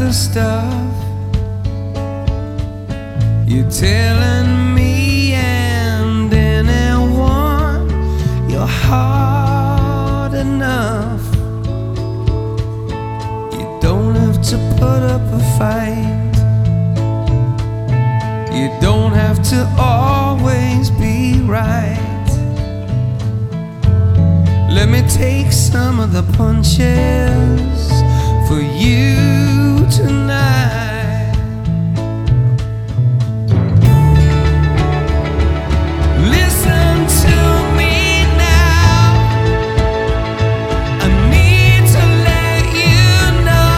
other stuff. You're telling me and anyone you're hard enough. You don't have to put up a fight. You don't have to always be right. Let me take some of the punches for you tonight. Listen to me now. I need to let you know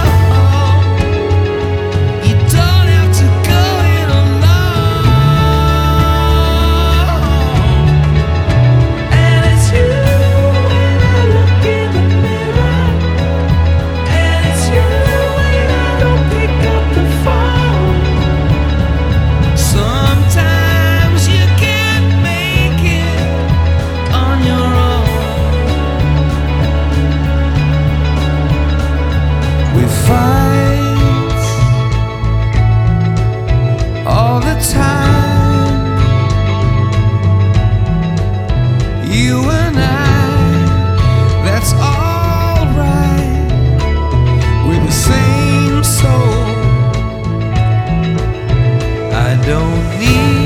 you don't have to go it alone. And it's you when I look in the mirror, and it's you when I don't pick up the phone. Sometimes you can't make it on your own. We fight all the time, you and I, that's alright. We're the same soul. I don't need